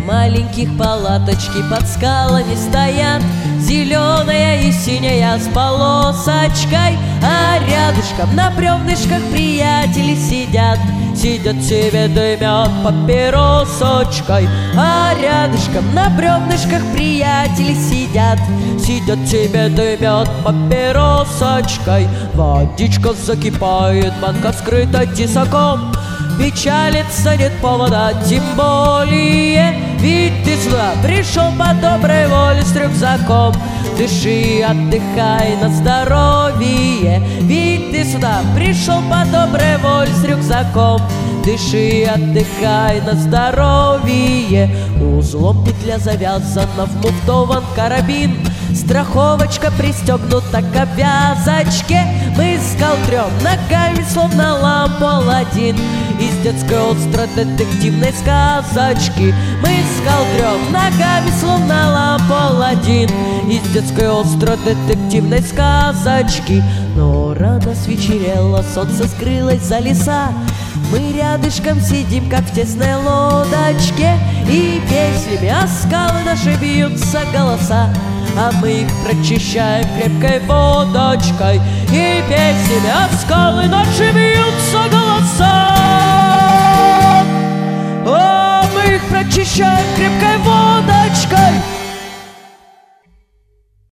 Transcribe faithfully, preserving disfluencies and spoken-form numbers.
маленьких палаточки под скалами стоят, зеленая и синяя с полосочкой, а рядышком на бревнышках приятели сидят. Сидят себе дымят папиросочкой, а рядышком на бревнышках приятели сидят. Сидят себе дымят папиросочкой. Водичка закипает, банка скрыта тесаком. Печалиться нет повода, тем более, ведь ты сюда пришел по доброй воле с рюкзаком. Дыши, отдыхай на здоровье, ведь ты сюда пришел по доброй воле с рюкзаком. Дыши, отдыхай на здоровье. Узлом петля завязана, вмуфтован карабин, страховочка пристегнута к обвязочке. Мы скал трем ногами, словно лампу Аладдин, из детской остро-детективной сказочки. Мы скал трем ногами, словно лампу Аладдин, из детской остро-детективной сказочки. Но рано свечерело, солнце скрылось за леса. Мы рядышком сидим, как в тесной лодочке, и песнями о скалы наши бьются голоса, а мы их прочищаем крепкой водочкой. И песнями о скалы наши бьются